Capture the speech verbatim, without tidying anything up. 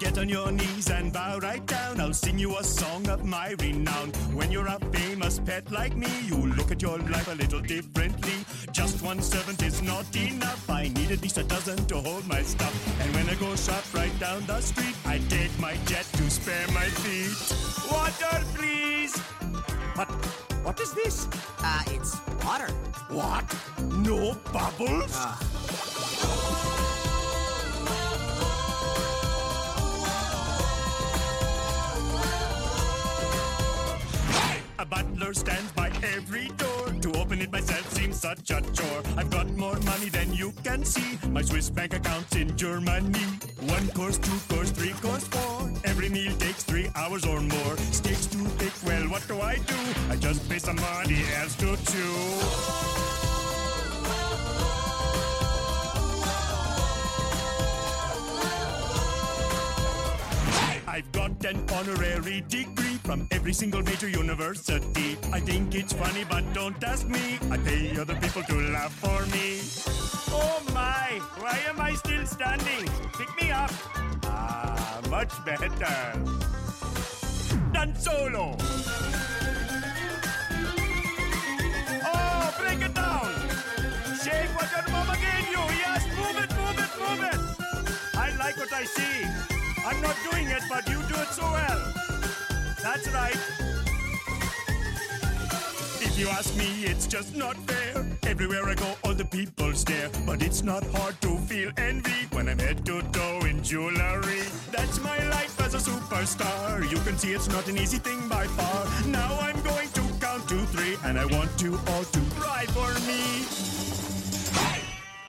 get on your knees and bow right down. I'll sing you a song of my renown. When you're a famous pet like me, you look at your life a little differently. Just one servant is not enough. I need at least a dozen to hold my stuff. And when I go shop right down the street, I take my jet to spare my feet. Water, please. What? What is this? Uh, it's water. What? No bubbles? Uh. A butler stands by every door. To open it myself seems such a chore. I've got more money than you can see. My Swiss bank account's in Germany. One course, two course, three course, four. Every meal takes three hours or more. Steaks too thick, well, what do I do? I just pay somebody else to chew. I've got an honorary degree from every single major university. I think it's funny, but don't ask me. I pay other people to laugh for me. Oh my, why am I still standing? Pick me up. Ah, much better. Dan Solo. Oh, break it down. Shake what your mama gave you. Yes, move it, move it, move it. I like what I see. I'm not doing it, but you do it so well. That's right. If you ask me, it's just not fair. Everywhere I go, all the people stare. But it's not hard to feel envy when I'm head to toe in jewelry. That's my life as a superstar. You can see it's not an easy thing by far. Now I'm going to count to three, and I want you all to cry for me.